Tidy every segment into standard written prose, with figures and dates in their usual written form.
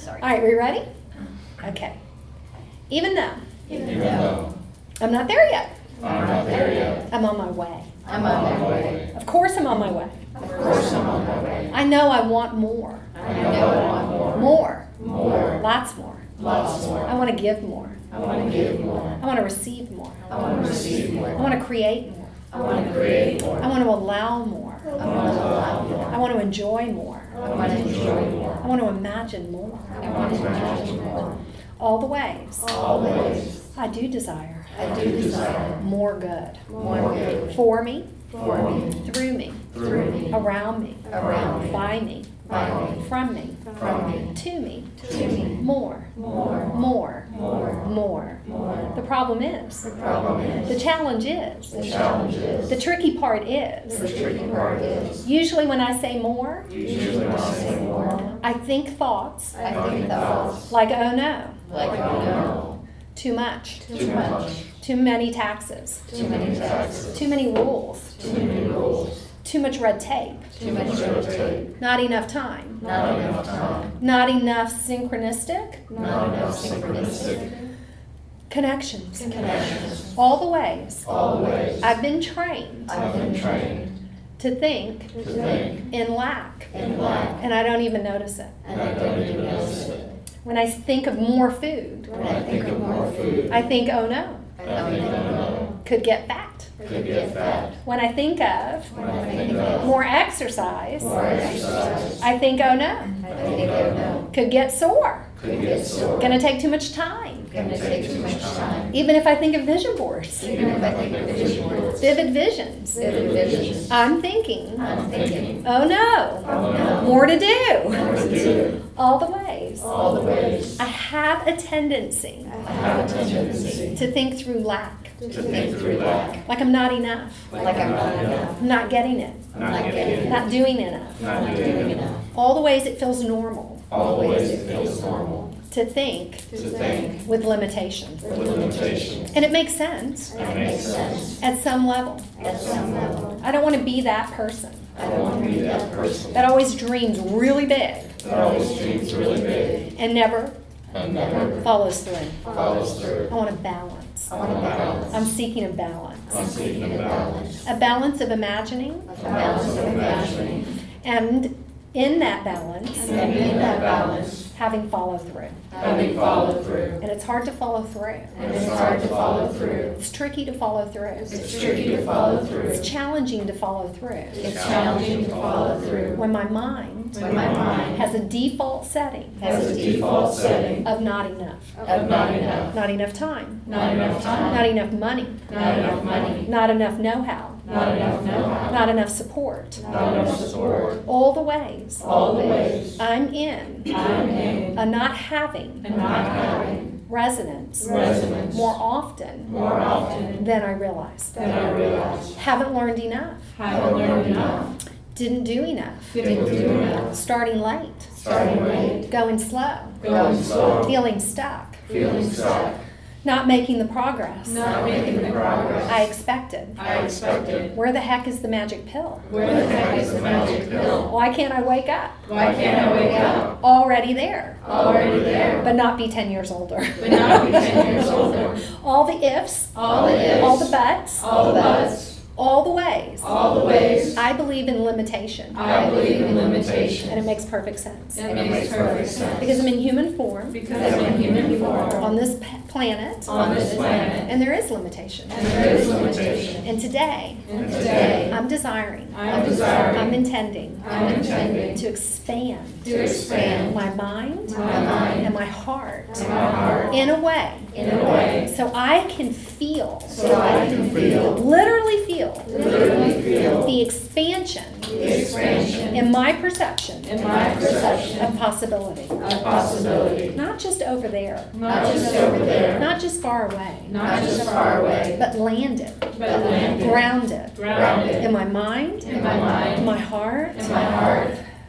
Sorry. All right, we ready? Okay. Even though Even though I'm not there yet, I'm not there yet, I'm on my way. I'm on my way. Of course I'm on my way. of course I'm on my way. I know I want more. I know I want more. More. More. Lots more. Lots more. I want to give more. I want to give more. I want to receive more. I want to receive more. I want to create more. I want to create more. I want to allow more. I want to allow more. I want to enjoy more. I want to enjoy more. I want to imagine more. I want to imagine more. All the ways Always, I do desire I do desire more good more good for me, for me, through me, through me, around me, around me, by me, by me, from me, from me, to me, to me, more, more, more, more, more. more. The problem is, The problem is, the challenge is, the challenge is, the tricky part is, the tricky part is, usually when I say more, usually when I say more, I think thoughts I think thoughts like, oh no, like, oh no, too much, too much, too many taxes, too many taxes, too many rules, too many rules, too much red tape, too much red tape, not enough time, not enough time, not enough synchronistic not enough synchronistic connections. connections. All the ways All the ways I've been trained I've been trained to think to think in lack, in lack, and I don't even notice it. and I don't even notice it. When I think of more food, When I think of more food, I think, oh no, I think, oh no, could get fat. could get fat. When I think of When I think of more exercise, more exercise, I think, oh no, I think, oh no, could get sore. could get sore. Gonna take too much time. gonna take too much time. Even if I think of vision boards, Even if I think of vision boards, vivid visions, vivid visions, I'm thinking, I'm thinking, oh no, Oh no, more to do. more to do. All the ways. All the ways I have a tendency I have a tendency to think through lack, to think through lack, like I'm not enough, like I'm not enough, I'm not getting it, not getting it, not doing enough. not doing enough. All the ways it feels normal All the ways it feels normal to think to think with limitation. with limitations. And it makes sense It makes sense at some level. at some level. I don't want to be that person I don't want to be that person that always dreams really big that always dreams really big and never and never follows through. follows through. I want a balance. I want a balance. I'm seeking a balance. I'm seeking a balance. A balance of imagining, A balance of imagining. and in that balance, And in that balance, having follow through. having followed through. And it's hard to follow through. And it's hard to follow through. It's tricky to follow through. It's tricky to follow through. It's challenging to follow through. It's challenging to follow through. When my mind When my mind has a default setting has a default setting of not enough. of not enough, Not enough time. not enough time, Not enough money. not enough money, Not enough know-how. not enough know-how, Not enough support. not enough support. All the ways All the ways I'm in I'm in a not having and not having resonance resonance more often more often than I realized. than I realized. Haven't learned enough. Haven't learned enough, Didn't do enough. didn't do enough, Starting late. starting late, Going slow. going slow, Feeling stuck. feeling stuck, Not making the progress not making the progress I expected. I expected. Where the heck is the magic pill? Where the heck is the magic pill? Why can't I wake up? Why can't I wake up? Already there, Already there, but not be 10 years older. but not be 10 years older. All the ifs, All the ifs, all the buts, all the buts, all the ways. all the ways. I believe in limitation, I believe in and limitation. it makes perfect sense. And it makes perfect sense. Because I'm in human form Because I'm in human form on this planet, on this planet, and there is limitation. and there is limitation. And today, And today, I'm desiring, I'm desiring, I'm intending I'm intending to expand to expand my mind my mind and my heart and my heart in a way in a way so I can feel, so I can feel, literally feel, literally feel the expansion the expansion in my perception in my perception of possibility. of possibility. Not just over there, Not just over there, not just far away, not just far away, but landed, but landed, grounded grounded in my mind, in my mind, my heart, in my heart,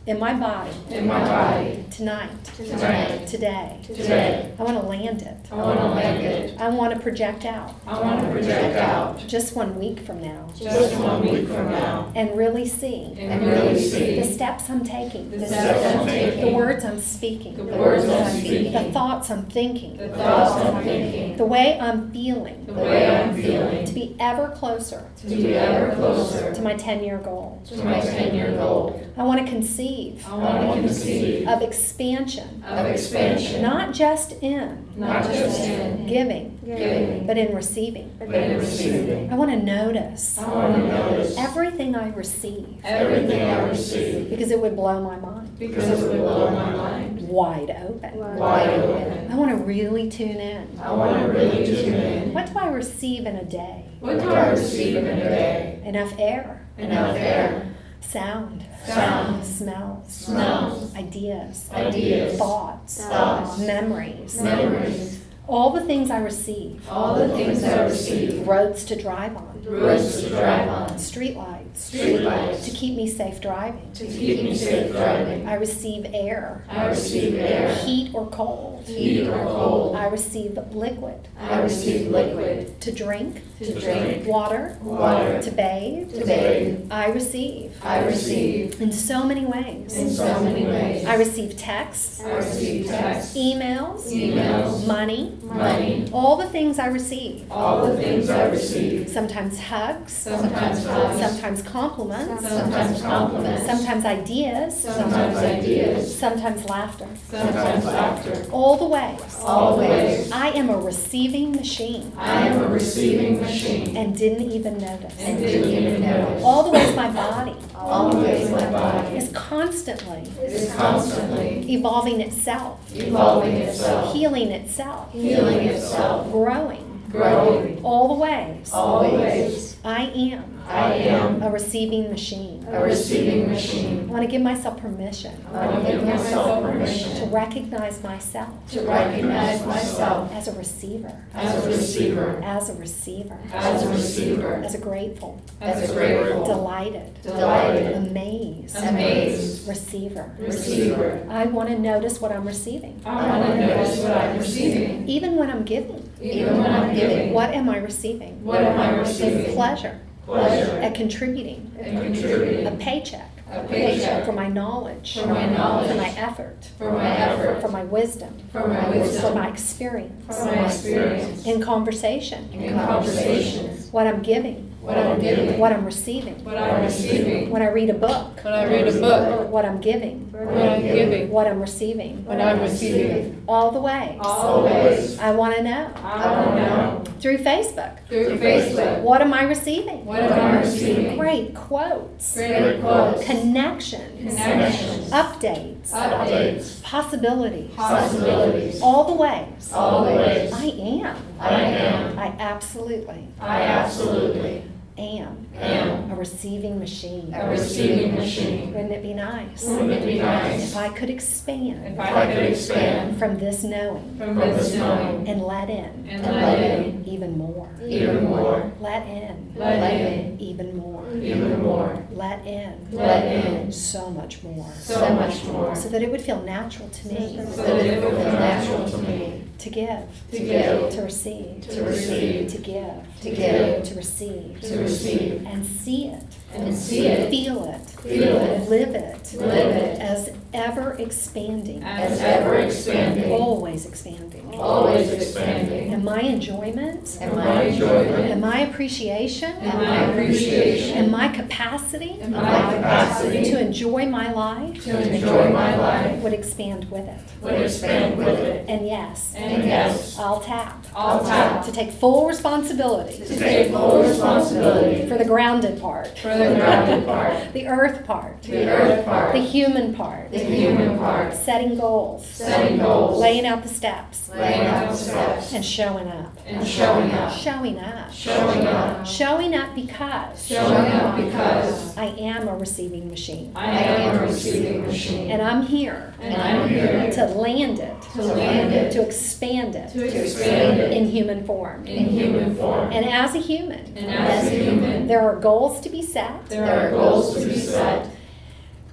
in my body in my body tonight, tonight, today. today. I want to land it. I want to land it. I want to project out I want to project out just 1 week from now just 1 week from now and really see and really the see steps I'm taking, the steps I'm taking, the words I'm speaking, the words I'm speaking, the thoughts I'm thinking, the thoughts I'm thinking, the way I'm feeling the way I'm feeling, to be ever closer to be ever closer to my 10-year goal. to my 10-year goal. I want to conceive I want to conceive of expansion, of expansion, not just in not just in giving, giving, but in receiving. but in receiving. I want to notice I want to notice everything I receive everything I receive because it would blow my mind because it would blow my mind wide open. wide open. I want to really tune in. I want to really tune in. What do I receive in a day? What do I receive in a day? Enough air, Enough air, sound, sound, smells, smells, ideas, ideas, thoughts, thoughts, memories, memories, all the things I receive, all the things I receive, roads to drive on, roads to drive on, streetlights streetlights to keep me safe driving. to keep me safe driving. I receive air, I receive air, heat or cold. heat or cold. I receive liquid I receive liquid to drink, to drink, water, water to bathe. to bathe. I receive I receive in so many ways. in so many ways. I receive texts, I receive texts, emails, emails, money, money, all the things I receive. all the things I receive. Sometimes hugs, Sometimes hugs, sometimes compliments, sometimes compliments, sometimes ideas, sometimes ideas, sometimes laughter. sometimes laughter. All the ways. Always, I am a receiving machine I am a receiving machine and didn't even notice. and didn't even notice. All the ways my body All the ways my body is constantly is constantly evolving itself, evolving itself, healing itself, healing itself, growing. growing. All the ways Always, I am I am a receiving machine. a receiving I machine. want to give myself permission I want to give myself to permission recognize myself to recognize myself as a receiver, as a receiver, as a receiver, as a receiver, as a grateful, as a grateful, delighted, delighted, amazed, amazed receiver. receiver. I want to notice what I'm receiving, I want to notice what I'm receiving, even when I'm giving. even when I'm giving. What am I receiving? What am I receiving? Pleasure Pleasure at contributing, and a contributing. paycheck A paycheck for my knowledge, for my knowledge, for my effort, for my effort, for my wisdom, for my for wisdom, my experience, for my experience, in conversation, in conversations, what I'm giving, what I'm giving, what I'm receiving, what I'm receiving, when I read a book, When I read a book, what I'm giving, what I'm giving, what I'm receiving, what I'm receiving, all the ways. always. I want to know I want to know through Facebook, through Facebook, what am I receiving? what am I receiving? Great quotes, Great quotes, connections, connections, updates, updates, possibilities, possibilities, all the ways. all the ways. I am. I am. I absolutely I absolutely am am a receiving machine. a receiving machine. Wouldn't it be nice Wouldn't it be nice if I could expand if I could expand from this knowing from this knowing and let in and let in even more? even more, Let in let in even more. even more, Let in let in so much more. so much more, So that it would feel natural to me so that it will feel natural to me to give, to give, to receive, to receive, to give, to give, to receive, to receive, and see it, and see it, feel it, feel it, live it, live it, as ever expanding, as ever expanding, always expanding. always expanding. And my enjoyment, And my enjoyment, and my appreciation, and my appreciation, and my capacity and my capacity to enjoy my life to enjoy my life would expand with it. would expand with it. And yes, And yes, I'll tap I'll tap to take full responsibility to take full responsibility for the grounded part, for the grounded part, the earth part, the earth part, the human part, the human part, setting goals, setting goals, laying out the steps, laying out the steps, and showing up. and showing up, Showing up. showing up, Showing up because showing up because I am a receiving machine. I am a receiving machine. And I'm here And I'm here to land it, to land it, to expand it to expand it in human form. in human form. And as a human, And as a human, there are goals to be set, there are goals to be set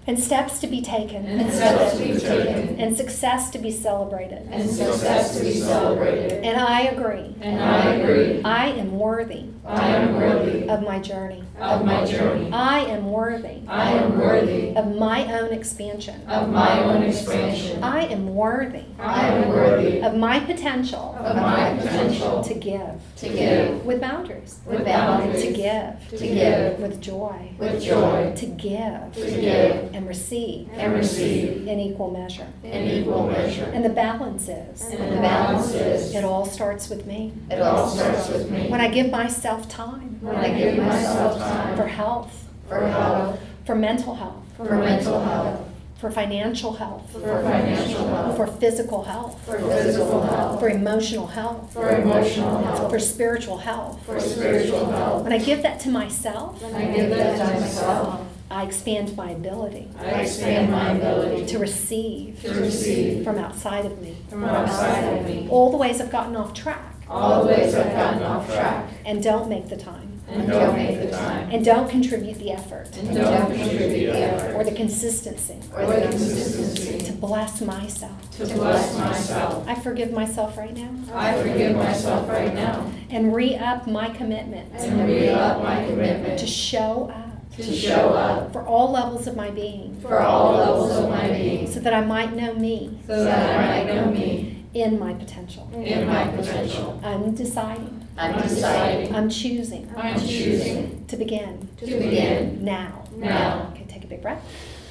and steps to be taken, and steps to be taken, and success to be celebrated. and success to be celebrated. And I agree. And I agree. I am worthy I am worthy of my journey. of my journey. I am worthy I am worthy of my own expansion. of my own expansion. I am worthy I am worthy of my potential of my potential to give to give with boundaries, with boundaries, to give to give with joy, with joy, to give to give and receive and receive in equal measure. in equal measure. And the balance is, And the balance is, it all starts with me. it all starts with me. When I give myself time When I give myself time for health, for health, for mental health, for mental health, for financial health, for financial health, for physical health, for physical health, for emotional health, for emotional for health, spiritual health. for spiritual health. When I give that to myself, When I give that to myself, I expand my ability I expand my ability to receive to receive from outside of me. from outside of me. All the ways I've gotten off track All the ways I've gotten off track and don't make the time and don't make the time and don't contribute the effort and don't contribute the effort or the consistency or the consistency to bless myself. to bless myself. I forgive myself right now I forgive myself right now and re-up my commitment and re-up my commitment to show up to show up for all levels of my being for all levels of my being so that I might know me so that I might know me in my potential. in my potential. I'm deciding. I'm deciding. I'm choosing I'm choosing to begin to begin now. now. Okay, take a big breath.